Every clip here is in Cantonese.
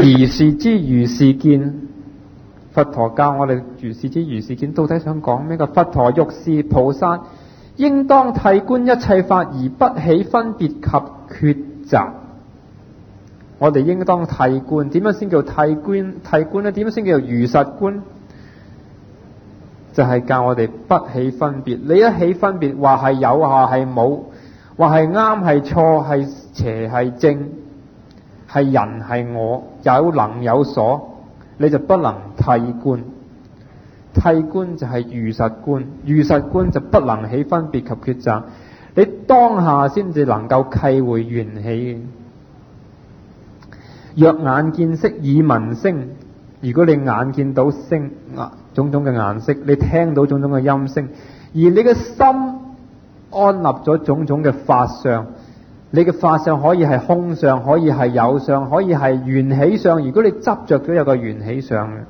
如是知如是見。佛陀教我哋如是知如是見，到底想講咩？個佛陀欲是菩薩，應當諦觀一切法而不起分別及抉擇。我哋應當諦觀，點樣先叫諦觀？諦觀咧，點樣先叫如實觀？就係教我哋不起分別。你一起分別，話係有，話係冇，話係啱係錯，係邪係正，係人係我，有能有所，你就不能諦觀。諦觀就係如實觀，如實觀就不能起分別及抉擇。你當下先至能夠契會緣起。若眼見色，耳聞聲。如果你眼見到聲種種嘅顏色，你聽到種種嘅音聲，而你嘅心安立咗種種嘅法相，你嘅法相可以係空相，可以係有相，可以係緣起相。如果你執着咗有個緣起相嘅，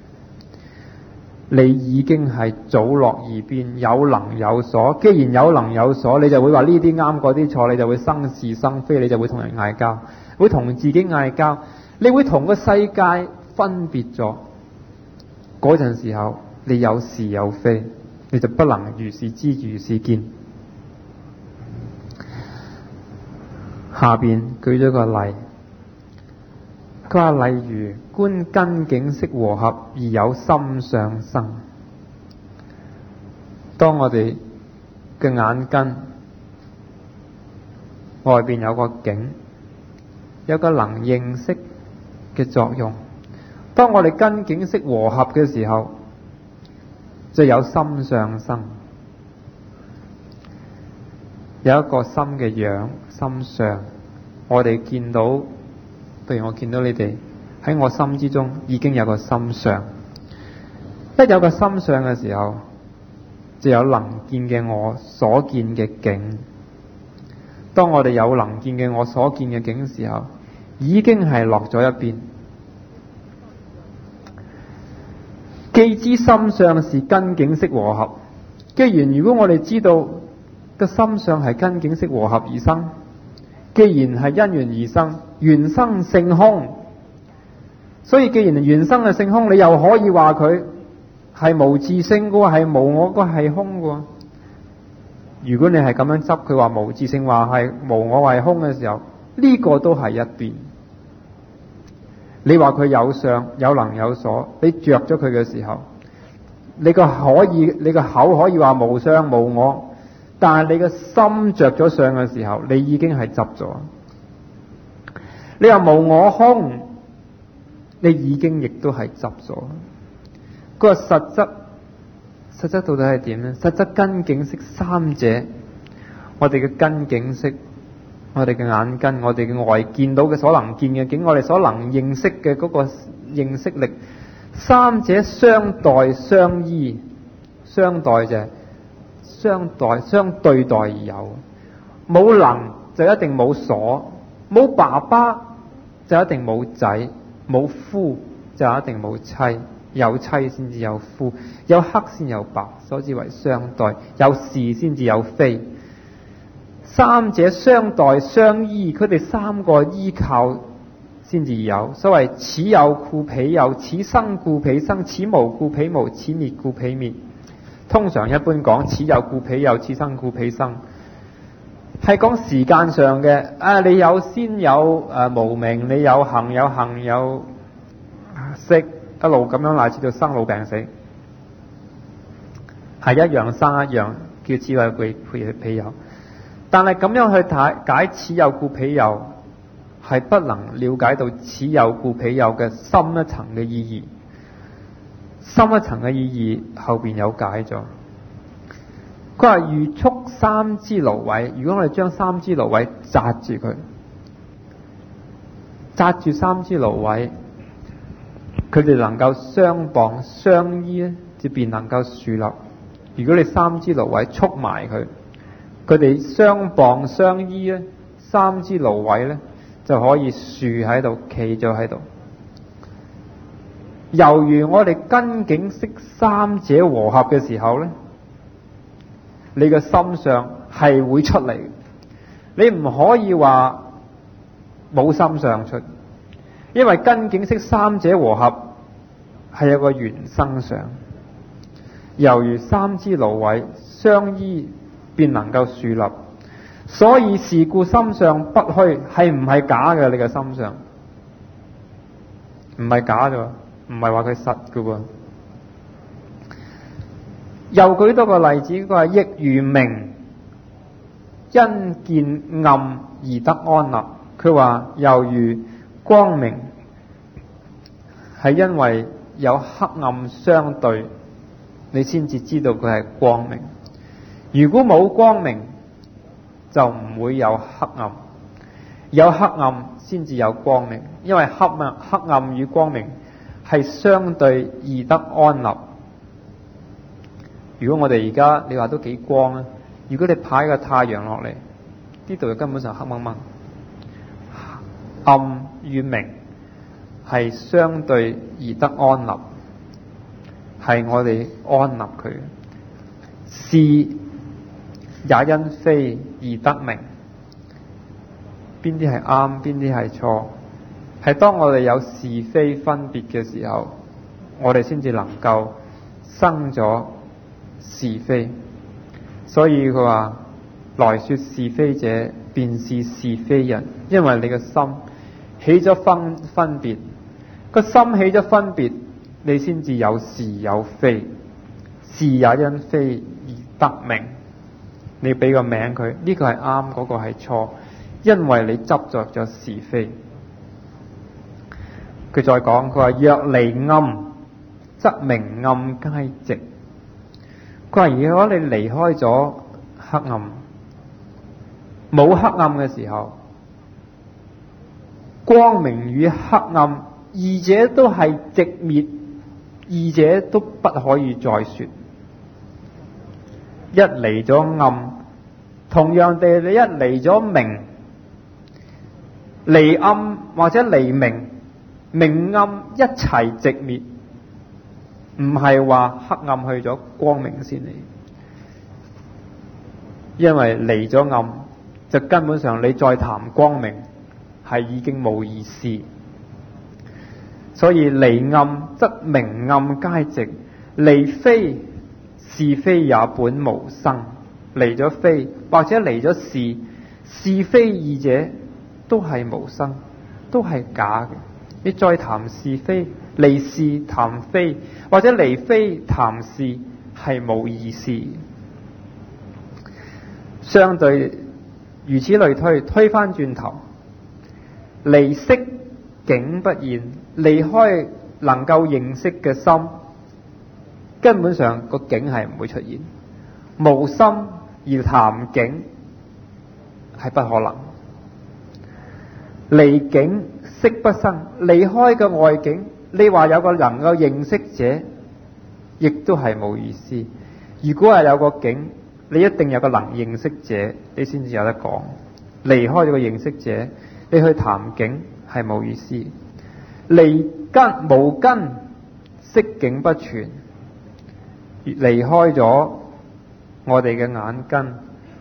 你已經係早落二邊，有能有所。既然有能有所，你就會話呢啲啱，嗰啲錯，你就會生是生非，你就會同人嗌交，會同自己嗌交，你會同個世界分別咗。嗰陣時候，你有是有非，你就不能如是知如是見。下邊舉咗個例，佢話例如觀根境識和合而有心相生。當我哋嘅眼根外邊有個境，有個能認識嘅作用。當我哋根境識和合嘅時候，就有心相生，有一個心嘅樣，心相。我哋見到，譬如我見到你哋喺我心之中已經有個心相。一有個心相嘅時候，就有能見嘅我所見嘅境。當我哋有能見嘅我所見嘅境嘅時候，已經係落咗一邊。既知心相是根境識和合，既然如果我哋知道個心相係根境識和合而生，既然係因緣而生，緣生性空，所以既然緣生係性空，你又可以話佢係無自性嘅喎，係無我嘅，係空嘅喎。如果你係咁樣執佢話無自性，話係無我係空嘅時候，呢個都係一邊。你話佢有相有能有所，你着咗佢嘅時候，你個口可以話無相無我，但係你個心着咗相嘅時候，你已經係執咗。你話無我空，你已經亦都係執咗。嗰個實質到底係點呢？實質根境識三者，我哋嘅根境識，我哋嘅眼根，我哋嘅外見到嘅所能見嘅境，我哋所能認識嘅嗰個認識力，三者相待相依。相待就係相對待而有。冇能就一定冇所，冇爸爸就一定冇仔，冇夫就一定冇妻，有妻先至有夫，有黑先有白，所以為相待。有是先至有非。三者相待相依，佢哋三個依靠先至有。所謂此有故彼有，此生故彼生，此無故彼無，此滅故彼滅。通常一般講此有故彼有，此生故彼生，係講時間上嘅。你有先有無明，你有行有行有識，一路咁樣乃至到生老病死，係一樣生一樣，叫此有故彼有。但係咁樣去解此有故彼有，係不能了解到此有故彼有嘅深一層嘅意義。深一層嘅意義後邊有解咗。佢話如束三支蘆葦，如果我哋將三支蘆葦紮住佢，紮住三支蘆葦，佢哋能夠相傍相依咧，就便能夠豎立。如果你三支蘆葦束埋佢，佢哋相傍相依咧，三支蘆葦咧就可以豎喺度，企咗喺度。猶如我哋根境識三者和合嘅時候咧，你嘅心相係會出嚟。你唔可以話冇心相出， 因為根景色三者和合係有個原生相，猶如三支蘆葦相依便能夠豎立。所以是故心上不虛，係唔係假嘅？你嘅心上唔係假嘅，唔係話佢實嘅喎。又舉多個例子，佢話亦如明因見暗而得安立。佢話猶如光明係因為有黑暗相對，你先至知道佢係光明。如果冇光明，就唔會有黑暗。有黑暗先至有光明，因為黑暗與光明係相對而得安立。如果我哋而家你話都幾光啊，如果你派個太陽落嚟，呢度就根本上黑掹掹。暗與明係相對而得安立，係我哋安立佢。是也因非而得明，邊啲係啱，邊啲係錯，係當我哋有是非分別嘅時候，我哋先至能夠生咗是非。所以佢話來說是非者，便是是非人。因為你嘅心起咗分別，個心起咗分別，你先至有是有非。是也因非而得明，你俾個名佢，呢個係啱，嗰個係錯，因為你執着咗是非。佢再講，佢話若離暗，則明暗皆直。佢話如果你離開咗黑暗，冇黑暗嘅時候，光明與黑暗二者都係直滅，二者都不可以再說。一離咗暗，同樣地，你一離咗明，離暗或者離明，明暗一齊直滅，唔係話黑暗去咗，光明先嚟。因為離咗暗，就根本上你再談光明係已經冇意思。所以離暗則明暗皆直，離非是非也本無生。離咗非或者離咗是，是非二者都係無生，都係假嘅。你再談是非，離是談非，或者離非談是，係冇意思。相對如此類推翻轉頭，離色境不現，離開能夠認識嘅心，根本上個境係唔會出現。無心而談境係不可能。離境色不生，離開嘅外境，你話有個能夠認識者，亦都係冇意思。如果係有個境，你一定有個能認識者，你先至有得講。離開咗個認識者，你去談境係冇意思。離根無根，色境不存。離開咗我哋嘅眼根，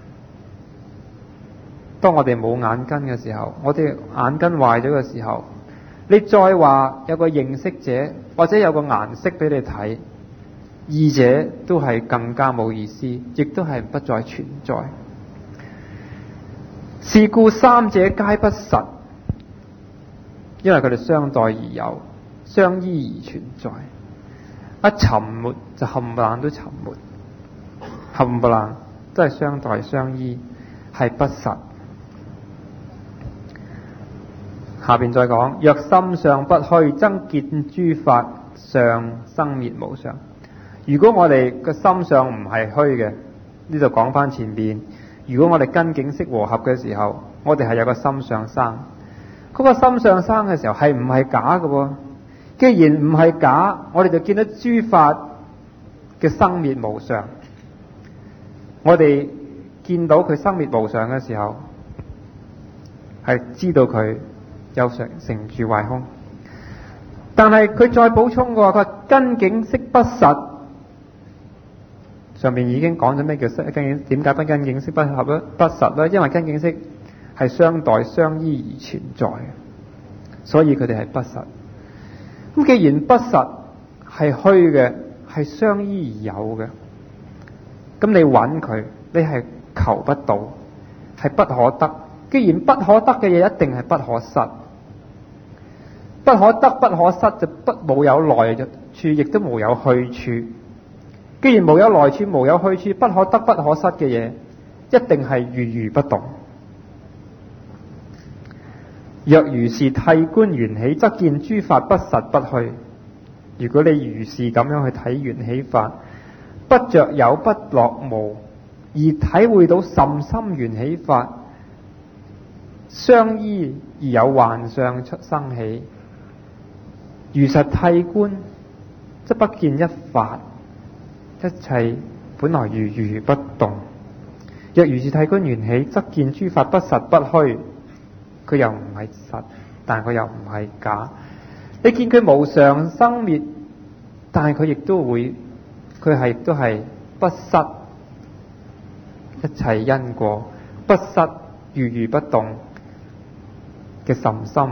當我哋冇眼根嘅時候，我哋眼根壞咗嘅時候，你再話有個認識者或者有個顏色俾你睇，二者都係更加冇意思，亦都係不再存在。是故三者皆不實，因為佢哋相待而有，相依而存在。一沉沒就冚唪唥都沉沒，冚唪唥都係相待相依，係不實。下邊再講，若心上不虛，則見諸法相生滅無常。如果我哋個心上唔係虛嘅，呢度講翻前邊，如果我哋根境識和合嘅時候，我哋係有個心上生。嗰個心上生嘅時候係唔係假嘅喎？既然唔係假，我哋就見到諸法嘅生滅無常。我哋見到佢生滅無常嘅時候，係知道佢有成住壞空。但係佢再補充嘅話，佢根境識不實。上面已經講咗咩叫根境？點解根境識不合咧？不實咧？因為根境識係相待相依而存在嘅， 所以佢哋係不實。咁既然不實係虛嘅，係相依而有嘅，咁你揾佢，你係求不到，係不可得。既然不可得嘅嘢，一定係不可失。不可得不可失，就冇有來處，亦都冇有去處。既然冇有來處，冇有去處，不可得不可失嘅嘢，一定係如如不動。若如是，替觀緣起，則見諸法不實不虛。如果你如是咁樣去睇緣起法，不着有不落無，而體會到甚深緣起法，相依而有幻相出生起。如實替觀，則不見一法，一切本來如如不動。若如是替觀緣起，則見諸法不實不虛。佢又唔係實，但佢又唔係假。你見佢無常生滅，但係佢亦都會，佢係都係不失一切因果，不失如如不動嘅甚深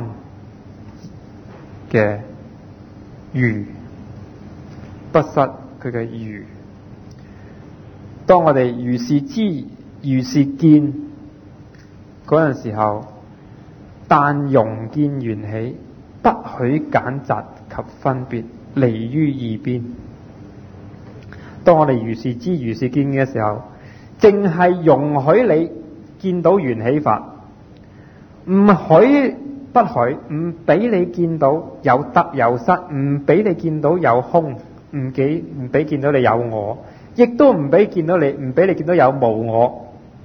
嘅如，不失佢嘅如。當我哋如是知、如是見嗰陣時候，但容見緣起，不許揀擇及分別，離於二邊。當我哋如是知、如是見嘅時候，淨係容許你見到緣起法，唔許不許，唔俾你見到有得有失，唔俾你見到有空，唔俾見到你有我，亦都唔俾見到你，唔俾你見到有無我。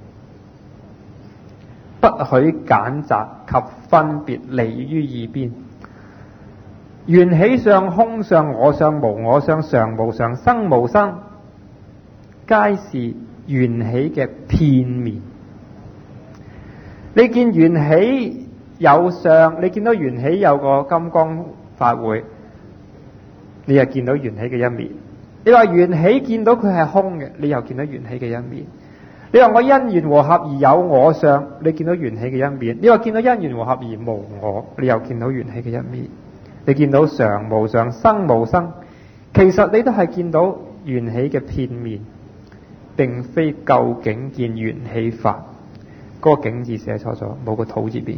不許揀擇及分別，離於二邊。緣起相、空相、我相、無我相、常無常、生無生，皆是緣起嘅片面。你見緣起有相，你見到緣起有個金剛法會，你又見到緣起嘅一面。你話緣起見到佢係空嘅，你又見到緣起嘅一面。你話我因緣和合而有我相，你見到緣起嘅一面；你話見到因緣和合而無我，你又見到緣起嘅一面。你見到常無常、生無生，其實你都係見到緣起嘅片面，並非究竟見緣起法。嗰個境字寫錯咗，冇個土字邊。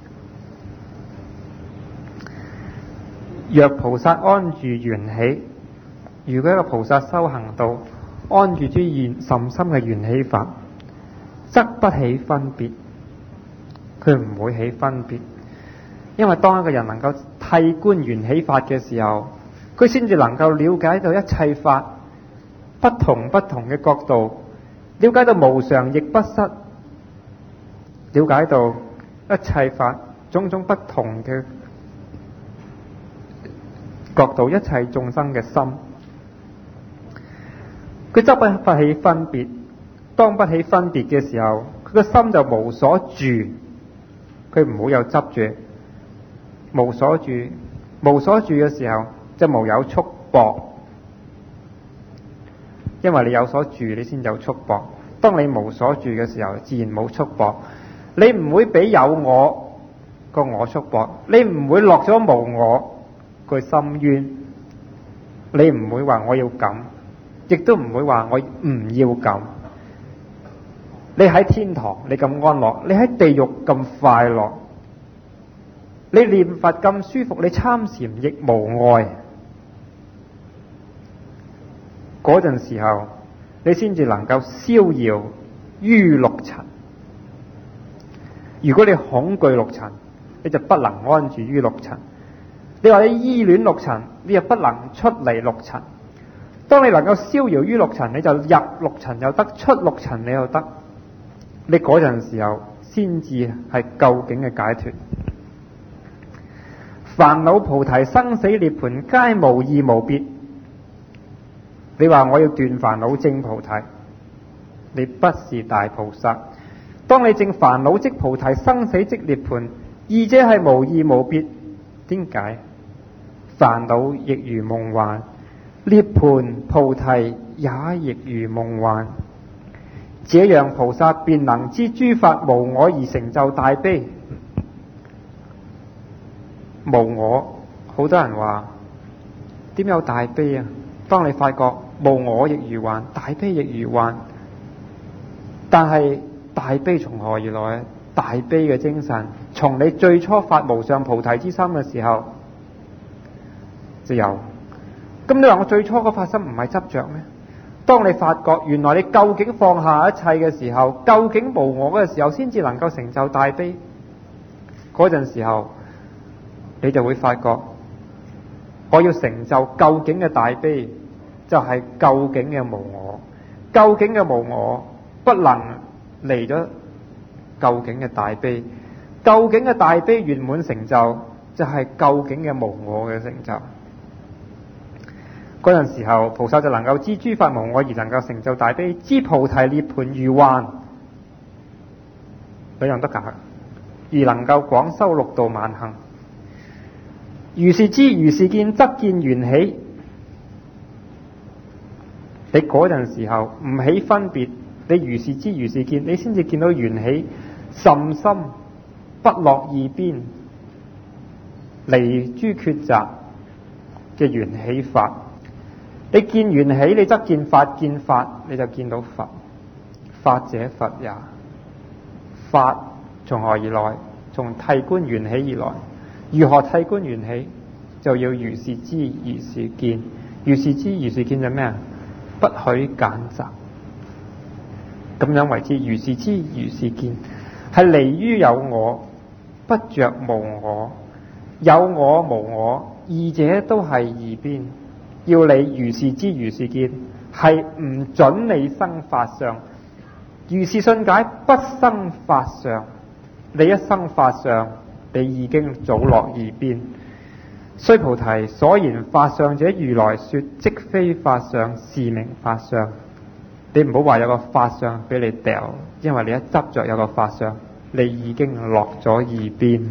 若菩薩安住緣起，如果一個菩薩修行道，安住諸甚深嘅緣起法，則不起分別。佢唔會起分別，因為當一個人能夠替觀緣起法嘅時候，佢先至能夠了解到一切法不同嘅角度，了解到無常亦不失，了解到一切法種種不同嘅角度，一切眾生嘅心，佢則不起分別。當不起分別嘅時候，佢個心就無所住，佢唔好有執住。無所住嘅時候就無有束縛，因為你有所住，你先有束縛。當你無所住嘅時候，自然冇束縛。你唔會俾有我個我束縛，你唔會落咗無我個深淵，你唔會話我要咁，亦都唔會話我唔要咁。你喺天堂你咁安樂，你喺地獄咁快樂，你念佛咁舒服，你參禪亦無礙。嗰陣時候，你先至能夠逍遙於六塵。如果你恐懼六塵，你就不能安住於六塵。你話你依戀六塵，你又不能出離六塵。當你能夠逍遙於六塵，你就入六塵又得，出六塵你又得。你嗰陣時候先至係究竟嘅解脫。煩惱菩提生死涅槃皆無異無別。你話我要斷煩惱證菩提，你不是大菩薩。當你證煩惱即菩提，生死即涅槃，二者係無異無別。點解？煩惱亦如夢幻，涅槃菩提也亦如夢幻。這樣菩薩便能知諸法無我而成就大悲。 無我，好多人話點有大悲啊？當你發覺無我亦如幻，大悲亦如幻，但係大悲從何而來？大悲嘅精神從你最初發無上菩提之心嘅時候就有。咁你話我最初嗰發心唔係執着咩？當你發覺原來你究竟放下一切嘅時候，究竟無我嘅時候，先至能夠成就大悲。嗰陣時候你就會發覺，我要成就究竟嘅大悲，就係究竟嘅無我。究竟嘅無我不能離咗究竟嘅大悲，究竟嘅大悲圓滿成就，就係究竟嘅無我嘅成就。嗰陣時候，菩薩就能夠知諸法無我而能夠成就大悲，知菩提涅槃如幻，兩樣得假，而能夠廣修六度萬行。如是知如是見，則見緣起。你嗰陣時候唔起分別，你如是知如是見，你先至見到緣起甚深，不落二邊，離諸抉擇嘅緣起法。你見緣起，你則見法，見法你就見到佛。法者佛也。法從何而來？從諦觀緣起而來。如何諦觀緣起？就要如是知如是見。如是知如是見就咩啊？不許揀擇。咁樣為之如是知如是見，係離於有我，不着無我。有我無我，二者都係二邊。要你如是知如是見，係唔准你生法相。如是信解，不生法相。你一生法相，你已經早落二邊。須菩提，所言法相者，如來說，即非法相，是名法相。你唔好話有個法相俾你掉，因為你一執着有個法相，你已經落咗二邊。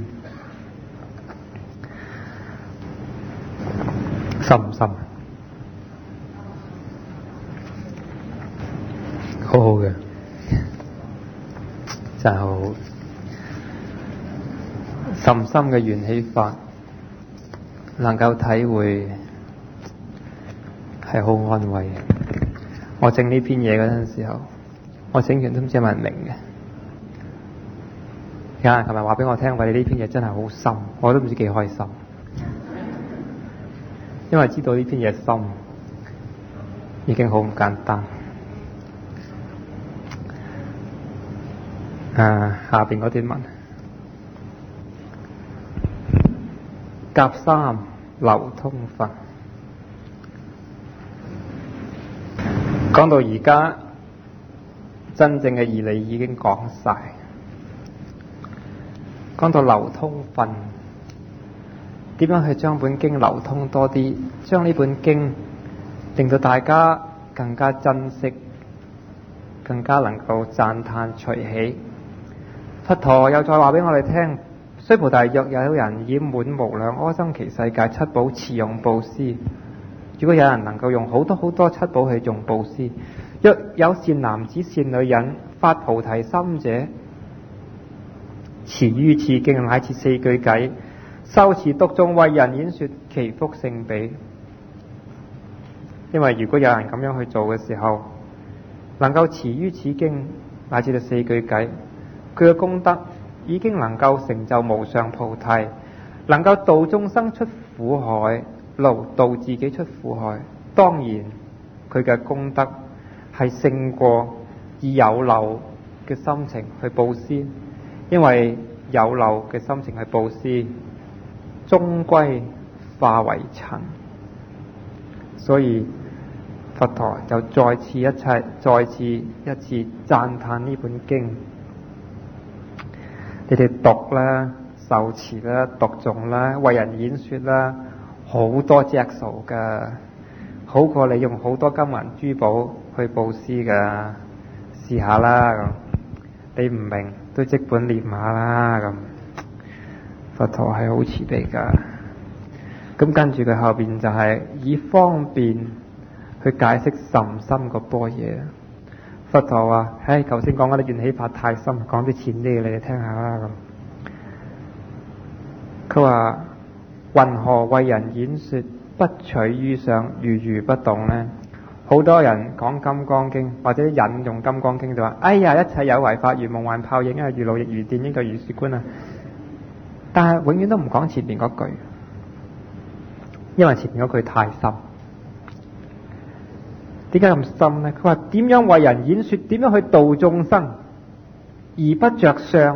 深唔深？好好嘅，真係好好。深深嘅緣起法，能夠體會係好安慰嘅。我整呢篇嘢嗰陣時候，我整完都唔知係咪明嘅。有人琴日話俾我聽，話你呢篇嘢真係好深，我都唔知幾開心，因為知道呢篇嘢深已經好唔簡單。下邊嗰段文，甲三流通分。講到而家，真正嘅義理已經講晒。講到流通分，點樣去將本經流通多啲，將呢本經令到大家更加珍惜，更加能夠讚歎隨喜。佛陀又再話俾我哋聽，須菩提，若有人以滿無量阿僧祇世界七寶持用布施，如果有人能夠用好多好多七寶去用布施，若有善男子善女人發菩提心者，持於此經乃至四句偈，修持讀誦為人演說，其福勝彼。因為如果有人咁樣去做嘅時候，能夠持於此經乃至到四句偈，佢嘅功德已經能夠成就無上菩提，能夠度眾生出苦海，度自己出苦海。當然佢嘅功德係勝過以有漏嘅心情去布施，因為有漏嘅心情去布施終歸化為塵。所以佛陀就再次一次讚歎呢本經。你哋讀啦、受持啦、讀誦啦、為人演說啦，好多隻數噶，好過你用好多金銀珠寶去布施噶。試下啦，咁你唔明都即本念下啦。咁佛陀係好慈悲噶。咁跟住佢後邊就係以方便去解釋甚深個般若。佛陀話：頭先講嗰啲緣起法太深，講啲淺啲嘅你哋聽下啦。咁佢話雲何為人演說，不取於上，如如不動呢？好多人講金剛經或者引用金剛經就話：哎呀，一切有為法，如夢幻泡影啊，如露亦如電，應作如是觀啊！但係永遠都唔講前面嗰句，因為前面嗰句太深。點解咁深呢？佢話點樣為人演說，點樣去度眾生，而不着相？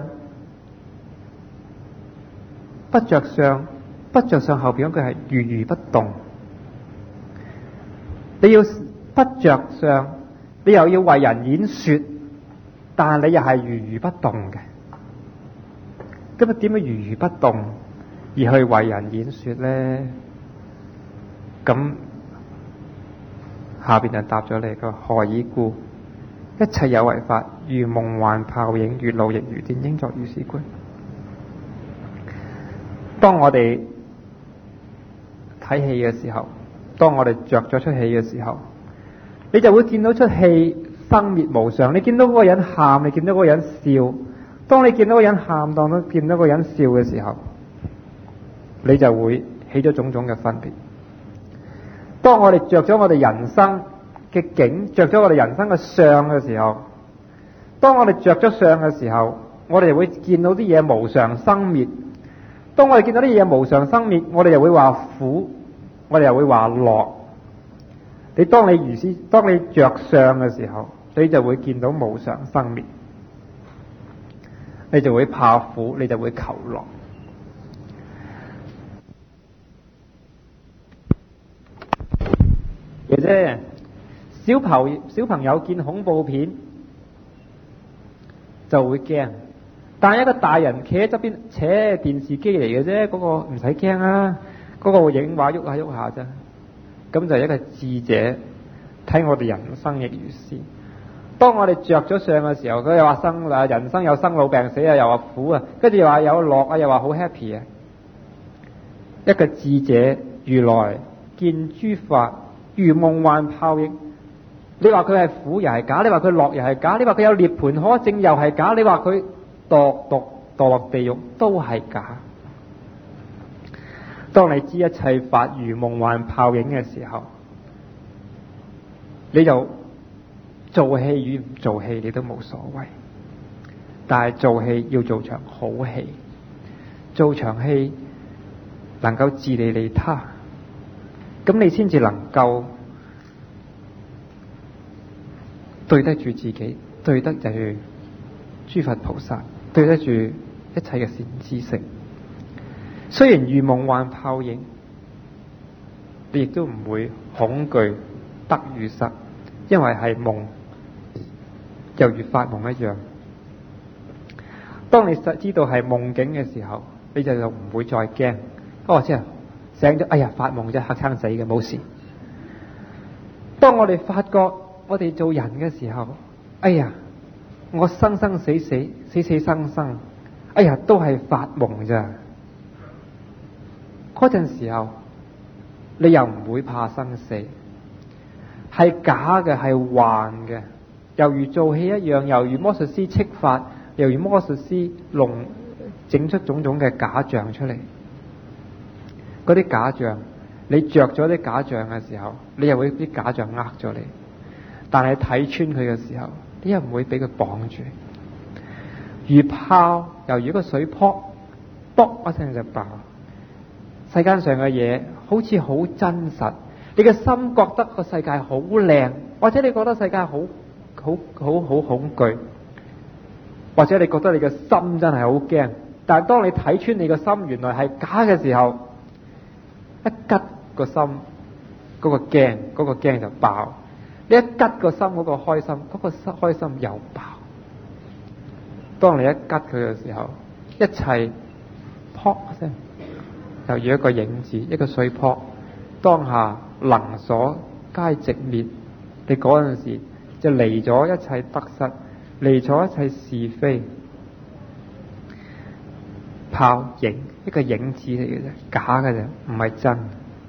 不着相，不着相後邊嗰句係如如不動。你要不着相，你又要為人演說，但係你又係如如不動嘅。咁啊，點樣如如不動而去為人演說呢？咁下邊就答咗你個何以故？一切有為法，如夢幻泡影，如露亦如電，應作如是觀。當我哋睇戲嘅時候，當我哋着咗出戲嘅時候，你就會見到出戲生滅無常。你見到嗰個人喊，你見到嗰個人笑。當你見到嗰個人喊，當你見到嗰個人笑嘅時候，你就會起咗種種嘅分別。當我哋着咗我哋人生嘅境，着咗我哋人生嘅相嘅時候，當我哋着咗相嘅時候，我哋就會見到啲嘢無常生滅。當我哋見到啲嘢無常生滅，我哋又會話苦，我哋又會話樂。當你着相嘅時候，你就會見到無常生滅，你就會怕苦，你就會求樂。嘅啫，小朋友見恐怖片就會驚，但係一個大人企喺側邊，電視機嚟嘅啫，嗰個唔使驚啊，嗰個影畫喐下喐下啫。咁就係一個智者睇我哋人生亦如是。當我哋着咗相嘅時候，佢又話人生有生老病死啊，又話苦啊，跟住又話有樂啊，又話好 happy 啊。一個智者如來見諸法如夢幻泡影，你話佢係苦又係假，你話佢樂又係假，你話佢有涅槃可證又係假，你話佢墮落地獄都係假。當你知一切法如夢幻泡影嘅時候，你就做戲與唔做戲你都冇所謂。但係做戲要做場好戲，做場戲能夠自利利他，咁你先至能夠對得住自己，對得住諸佛菩薩，對得住一切嘅善知識。雖然如夢幻泡影，你亦都唔會恐懼得與失，因為係夢，猶如發夢一樣。當你實知道係夢境嘅時候，你就唔會再驚。即係醒咗，哎呀，發夢啫，嚇親死嘅，冇事。當我哋發覺我哋做人嘅時候，哎呀，我生生死死，死死生生，哎呀，都係發夢咋。嗰陣時候，你又唔會怕生死，係假嘅，係幻嘅，猶如做戲一樣，猶如魔術師戚法，猶如魔術師整出種種嘅假象出嚟。嗰啲假象，你着咗啲假象嘅時候，你又會啲假象呃咗你。但係睇穿佢嘅時候，你又唔會俾佢綁住。如泡，猶如一個水泡，卜一聲就爆。世間上嘅嘢好似好真實，你嘅心覺得個世界好靚，或者你覺得世界好恐懼，或者你覺得你嘅心真係好驚。但係當你睇穿你嘅心原來係假嘅時候，一吉個心，嗰個驚就爆。你一吉個心，嗰個開心，嗰個開心又爆。當你一吉佢嘅時候，一切撲一聲，猶如一個影子，一個水泡，當下能所皆寂滅。你嗰陣時就離咗一切得失，離咗一切是非。泡影，一個影子嚟嘅啫，假嘅啫，唔係真。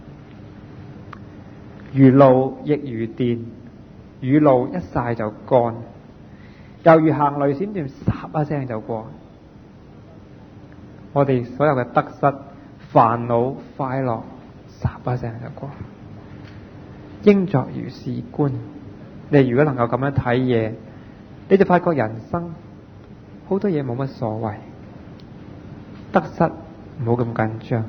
如露亦如電，雨露一曬就乾，猶如行雷閃電，霎一聲就過。我哋所有嘅得失、 煩惱快樂霎一聲就過。應作如是觀，你如果能夠咁樣睇嘢，你就發覺人生好多嘢冇乜所謂，得失唔好咁緊張。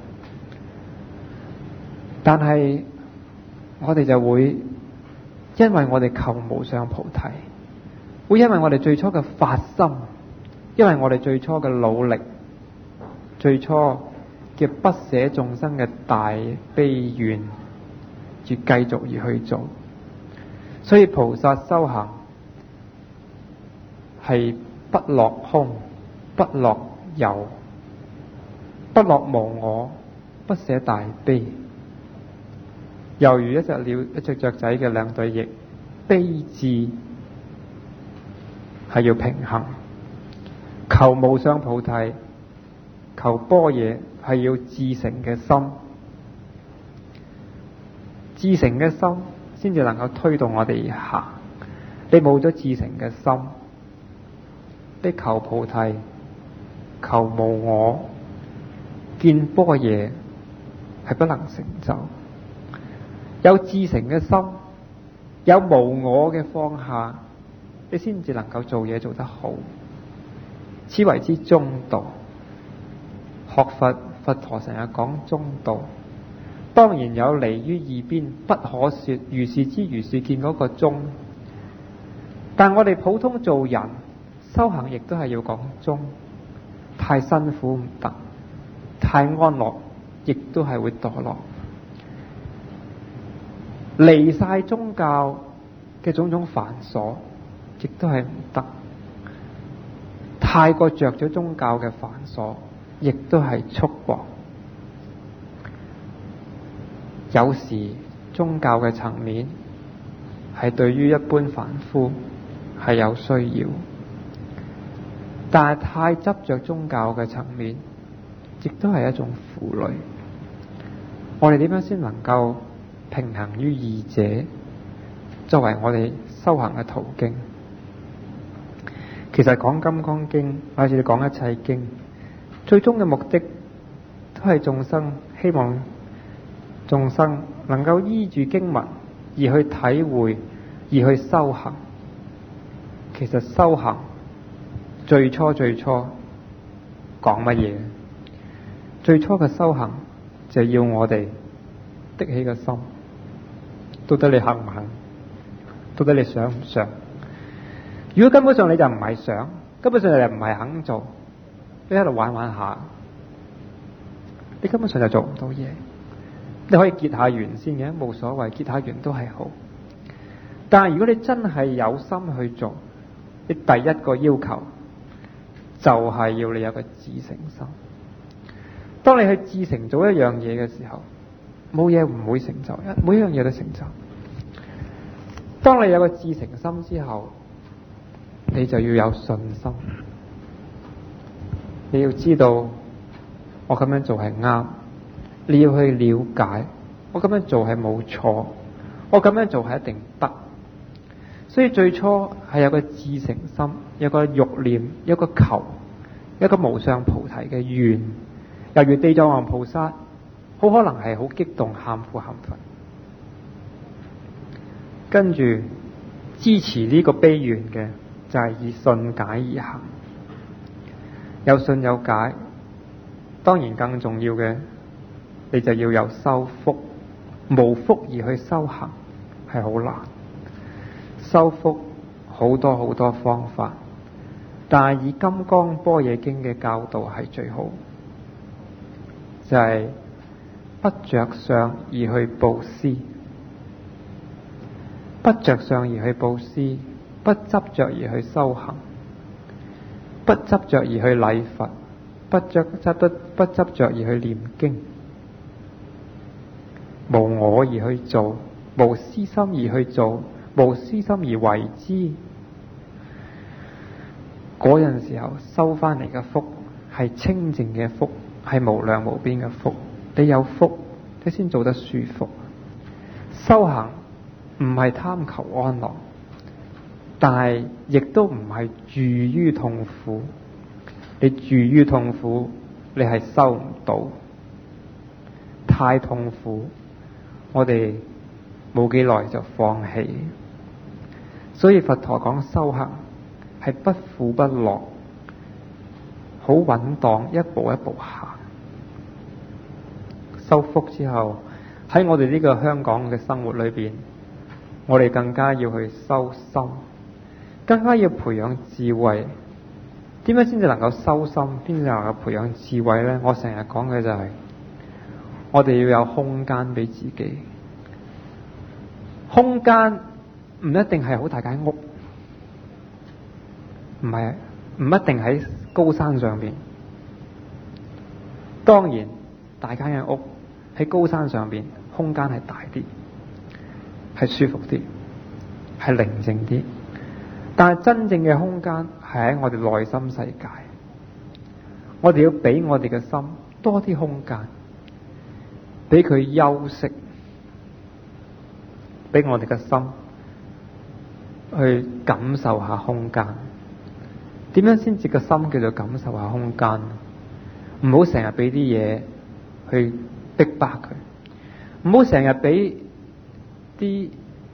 但係我哋就會因為我哋求無上菩提，會因為我哋最初嘅發心，因為我哋最初嘅努力，最初嘅不捨眾生嘅大悲願，而繼續而去做。所以菩薩修行係不落空，不落有，不落無我，不捨大悲。猶如一隻鳥、一隻雀仔嘅兩對翼，悲智係要平衡。求無上菩提，求般若係要至誠嘅心，至誠嘅心先至能夠推動我哋而行。你冇咗至誠嘅心，你求菩提、求無我、見般若係不能成就。有至誠嘅心，有無我嘅放下，你先至能夠做嘢做得好。此為之中道。學佛，佛陀成日講中道，當然有離於二邊不可說如是知如是見嗰個中，但我哋普通做人修行亦都係要講中。太辛苦唔得，太安樂亦都係會墮落。離晒宗教嘅種種繁瑣，亦都係唔得。太過着咗宗教嘅繁瑣，亦都係束縛。有時宗教嘅層面係對於一般凡夫係有需要，但係太執着宗教嘅層面，亦都係一種負累。我哋點樣先能夠平衡於二者，作為我哋修行嘅途徑？其實講《金剛經》，或者你講一切經，最終嘅目的都係眾生，希望眾生能夠依住經文而去體會，而去修行。其實修行最初講乜嘢？最初嘅修行就要我哋的起個心，到底你肯唔肯？到底你想唔想？如果根本上你就唔係想，根本上你就唔係肯做，你喺度玩玩下，你根本上就做唔到嘢。你可以結下緣先嘅，冇所謂，結下緣都係好。但係如果你真係有心去做，你第一個要求就係要你有個至誠心。當你去至誠做一樣嘢嘅時候，冇嘢唔會成就，每一樣嘢都成就。當你有個至誠心之後，你就要有信心。你要知道我咁樣做係啱，你要去了解我咁樣做係冇錯，我咁樣做係一定得。所以最初係有個至誠心，有個欲念，有個求，有個無上菩提嘅願。猶如地藏王菩薩，好可能係好激動，喊苦喊佛，跟住支持呢個悲願嘅就係以信解而行。有信有解，當然更重要嘅，你就要有修福。無福而去修行係好難。修福好多方法，但係以《金剛般若經》嘅教導係最好，就係不着相而去布施，不着相而去布施，不執着而去修行，不執着而去禮佛，不執着而去念經，無我而去做，無私心而去做，無私心而為之。嗰陣時候收翻嚟嘅福係清淨嘅福，係無量無邊嘅福。你有福，你先做得舒服。修行唔係貪求安樂，但係亦都唔係住於痛苦。你住於痛苦，你係修唔到。 太痛苦，我哋冇幾耐就放棄。所以佛陀講修行係不苦不樂，好穩當，一步一步行。修福之後，喺我哋呢個香港嘅生活裏邊，我哋更加要去修心，更加要培養智慧。點樣先至能夠修心？邊至能夠培養智慧呢？我成日講嘅就係，我哋要有空間俾自己。空間唔一定係好大間屋，唔一定喺高山上邊。當然，大間嘅屋喺高山上邊，空間係大啲，係舒服啲，係寧靜啲。但係真正嘅空間係喺我哋內心世界，我哋要俾我哋嘅心多啲空間，俾佢休息，俾我哋嘅心去感受下空間。點樣先至個心叫做感受下空間？唔好成日俾啲嘢去逼迫佢，唔好成日俾啲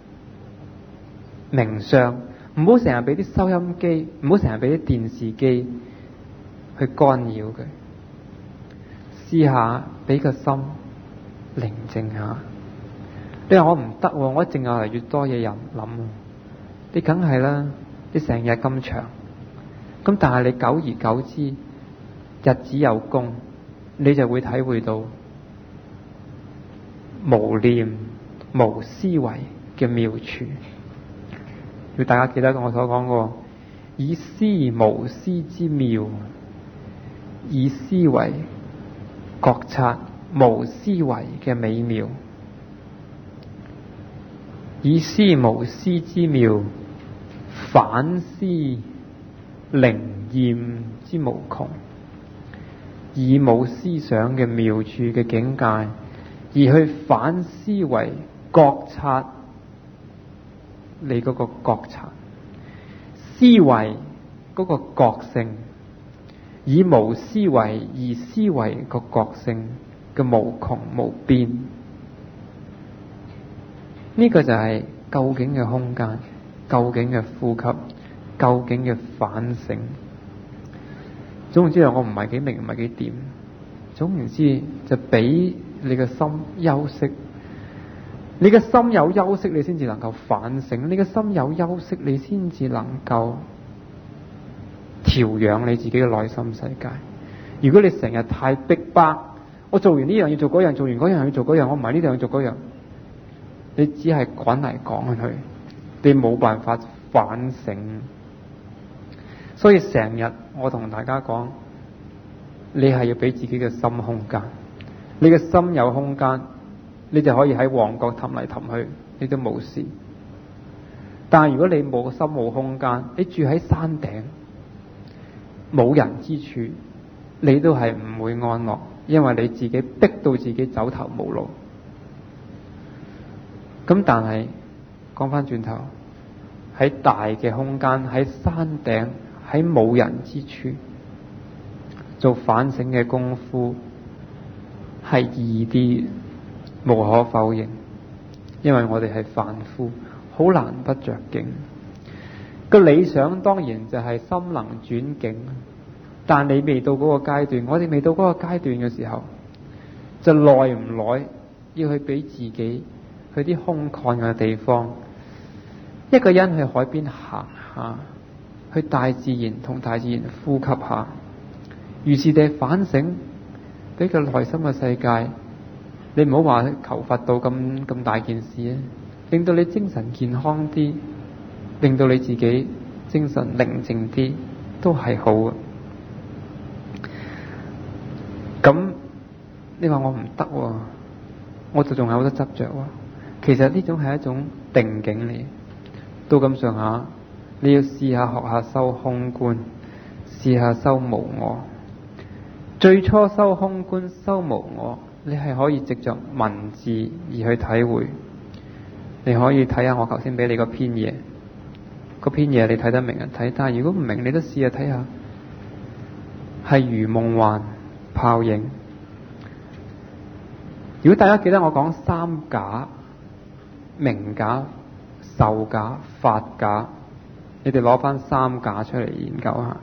名相，唔好成日俾啲收音機，唔好成日俾啲電視機去干擾佢。試下俾個心寧靜下。你話我唔得，我一定有嚟越多嘢諗。你梗係啦，你成日咁長，咁但係你久而久之，日子有功，你就會體會到無念無思維嘅妙處。要大家記得我所講過，以思無思之妙，以思維覺察無思維嘅美妙，以思無思之妙，反思靈驗之無窮。以冇思想嘅妙處嘅境界，而去反思為覺察你嗰個覺察，思維嗰個覺性，以無思維而思維個覺性嘅無窮無邊。呢個就係究竟嘅空間，究竟嘅呼吸，究竟嘅反省。總之我唔係幾明，唔係幾掂。總言之，就俾你嘅心休息。你嘅心有休息，你先至能夠反省；你嘅心有休息，你先至能夠調養你自己嘅內心世界。如果你成日太逼迫，我做完呢樣要做嗰樣，做完嗰樣要做嗰樣，我唔係呢樣要做嗰樣，你只係趕嚟趕去，你冇辦法反省。所以成日我同大家講，你係要俾自己嘅心空間。你嘅心有空間，你就可以喺旺角氹嚟氹去，你都冇事。但係如果你冇心冇空間，你住喺山頂冇人之處，你都係唔會安樂，因為你自己逼到自己走投無路。咁但係講翻轉頭，喺大嘅空間，喺山頂，喺冇人之處做反省嘅功夫係易啲，無可否認。因為我哋係凡夫，好難不着境。個理想當然就係心能轉境，但你未到嗰個階段，我哋未到嗰個階段嘅時候，就耐唔耐要去俾自己去啲空曠嘅地方，一個人去海邊行下，去大自然同大自然呼吸下，如是地反省，俾個內心嘅世界。你唔好話求佛道咁大件事啊，令到你精神健康啲，令到你自己精神寧靜啲，都係好嘅。咁你話我唔得，我就仲有好多執着。其實呢種係一種定境嚟，到咁上下，你要試下學下修空觀，試下修無我。最初修空觀、修無我，你係可以藉着文字而去體會。你可以睇下我頭先俾你嗰篇嘢，嗰篇嘢你睇得明人睇，但係如果唔明，你都試下睇下，係如夢幻泡影。 如果大家記得我講三假，名假、受假、法假，你哋攞翻三假出嚟研究下，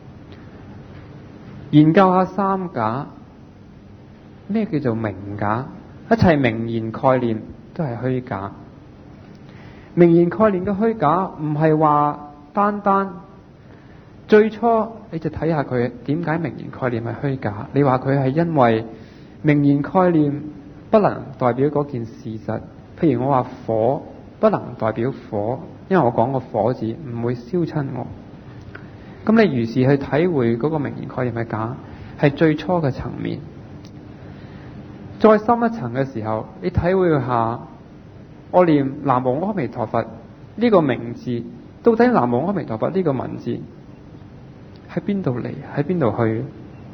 研究下三假。咩叫做名假？一切名言概念都係虛假。名言概念嘅虛假唔係話單單最初你就睇下佢點解名言概念係虛假。你話佢係因為名言概念不能代表嗰件事實，譬如我話火不能代表火，因為我講個火字唔會燒親我。咁你如是去體會嗰個名言概念係假，係最初嘅層面。再深一層嘅時候，你體會下，我念南無阿彌陀佛呢個名字，到底南無阿彌陀佛呢個文字喺邊度嚟，喺邊度去？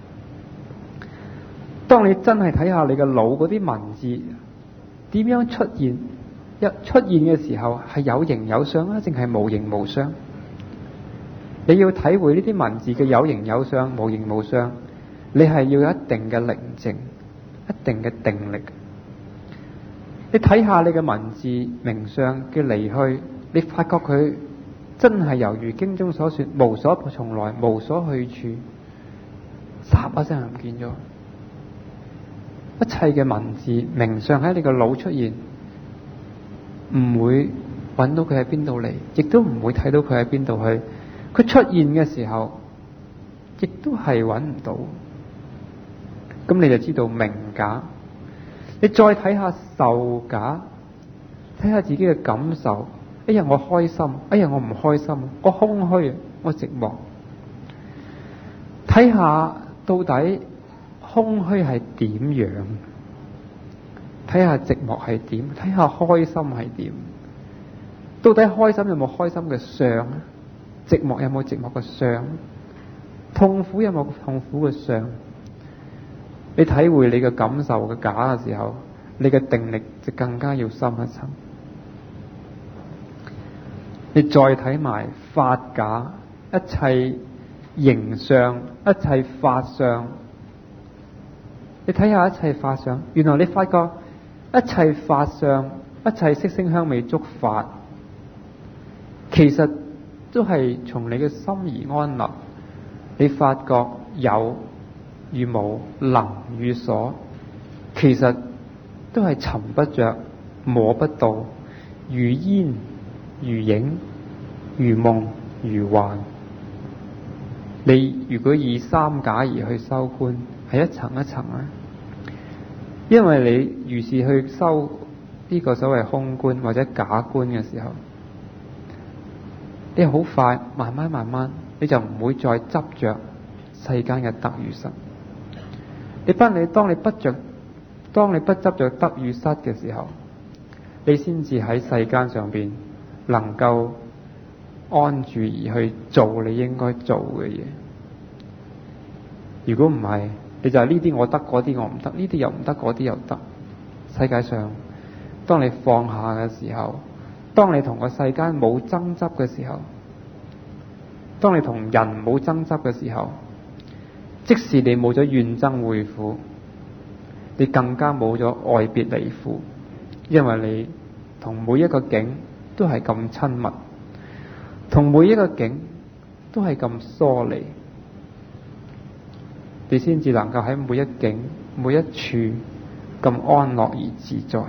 當你真係睇下你嘅腦嗰啲文字點樣出現，一出現嘅時候係有形有相啊，定係無形無相？你要體會呢啲文字嘅有形有相、無形無相，你係要有一定嘅寧靜、一定嘅定力。你睇下你嘅文字名相嘅離去，你發覺佢真係猶如經中所說，無所從來，無所去處，霎一聲就唔見咗。一切嘅文字名相喺你個腦出現，唔會揾到佢喺邊度嚟，亦都唔會睇到佢喺邊度去。佢出現嘅時候，亦都係揾唔到。咁你就知道名假。你再睇下受假，睇下自己嘅感受。哎呀，我開心；哎呀，我唔開心；我空虛；我寂寞。睇下到底空虛係點樣？睇下寂寞係點？睇下開心係點？到底開心有冇開心嘅相？寂寞有冇寂寞嘅相？痛苦有冇痛苦嘅相？你體會你嘅感受嘅假嘅時候，你嘅定力就更加要深一層。你再睇埋法假，一切形相，一切法相。你睇下一切法相，原來你發覺一切法相，一切色聲香味觸法，其實都係從你嘅心而安立。你發覺有與無，能與所，其實都係尋不着、摸不到，如煙、如影、如夢、如幻。你如果以三假而去修觀，係一層一層啊。因為你如是去修呢個所謂空觀或者假觀嘅時候，你好快慢慢你就唔會再執着世間嘅得與失。當你不執着得與失嘅時候，你先至喺世間上邊能夠安住而去做你應該做嘅嘢。如果唔係，你就係呢啲我得，嗰啲我唔得，呢啲又唔得，嗰啲又得。世界上，當你放下嘅時候，當你同個世間冇爭執嘅時候，當你同人冇爭執嘅時候，即使你冇咗怨憎會苦，你更加冇咗愛別離苦，因為你同每一個境都係咁親密，同每一個境都係咁疏離，你先至能夠喺每一境每一處咁安樂而自在。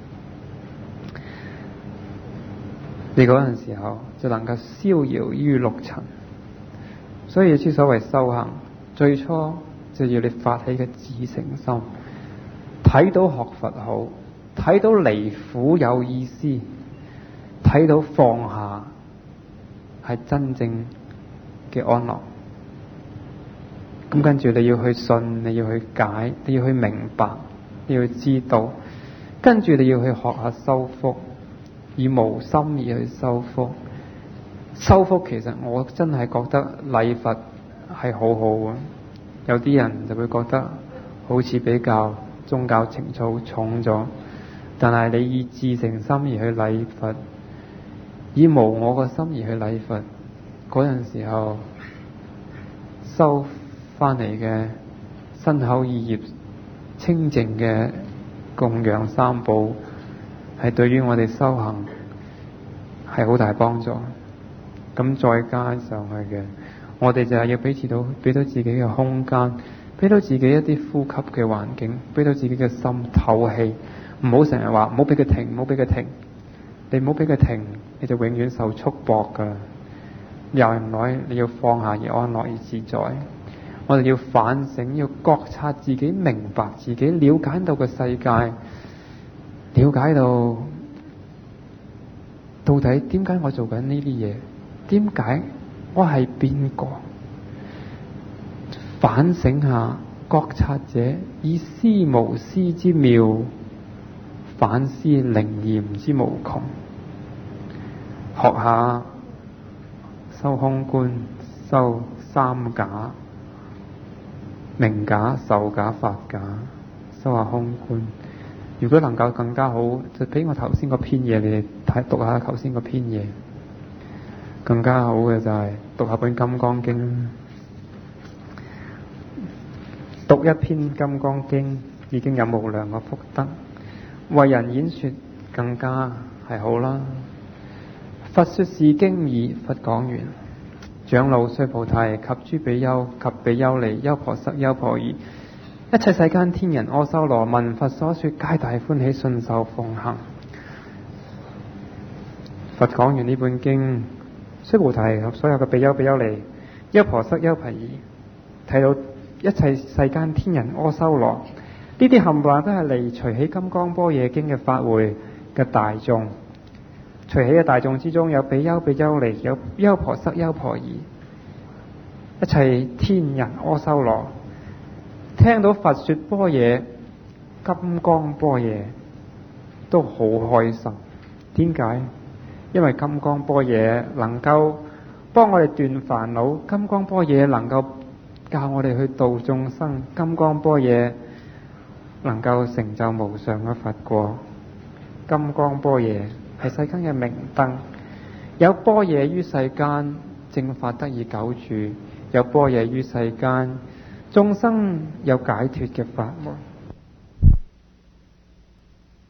你嗰陣時候就能夠逍遙於六塵。所以之所謂修行，最初就要你發起嘅至誠心，睇到學佛好，睇到離苦有意思，睇到放下係真正嘅安樂。咁跟住你要去信，你要去解，你要去明白，你要去知道，跟住你要去學下修福，以無心而去修福。修福其實我真係覺得禮佛係好好嘅，有啲人就會覺得好似比較宗教情操重咗，但係你以至誠心而去禮佛，以無我個心而去禮佛，嗰陣時候收翻嚟嘅身口意業清淨嘅供養三寶，係對於我哋修行係好大幫助。咁再加上去嘅，我哋就係要俾到自己嘅空間，俾到自己一啲呼吸嘅環境，俾到自己嘅心透氣。唔好成日話唔好俾佢停，唔好俾佢停。你唔好俾佢停，你就永遠受束縛噶。有人來，你要放下而安樂而自在。我哋要反省，要覺察自己，明白自己，了解到個世界，了解到底點解我做緊呢啲嘢？點解我係邊個？反省下，覺察者以思無思之妙，反思靈驗之無窮。學下修空觀，修三假，名假、受假、法假，修下空觀。如果能夠更加好，就俾我頭先個篇嘢你哋讀下頭先個篇嘢。更加好嘅就係讀下本《金剛經》，讀一篇《金剛經》已經有無量嘅福德，為人演說更加係好啦。佛說是經已，佛講完。長老須菩提及諸比丘及比丘尼、優婆塞、優婆夷，一切世間天人阿修羅聞佛所說，皆大歡喜，信受奉行。佛講完呢本經，須菩提及所有嘅比丘、比丘尼、優婆塞、優婆夷，睇到一切世間天人阿修羅，呢啲冚唪唥都係嚟隨喜金剛般若經嘅法會嘅大眾。隨喜嘅大眾之中，有比丘、比丘尼，有優婆塞、優婆夷，一切天人阿修羅，聽到佛說般若金剛般若，都好開心。點解？因為金剛般若能夠幫我哋斷煩惱，金剛般若能夠教我哋去度眾生，金剛般若能夠成就無上嘅佛果。金剛般若係世間嘅明燈，有般若於世間，正法得以久住；有般若於世間，眾生有解脫嘅法門。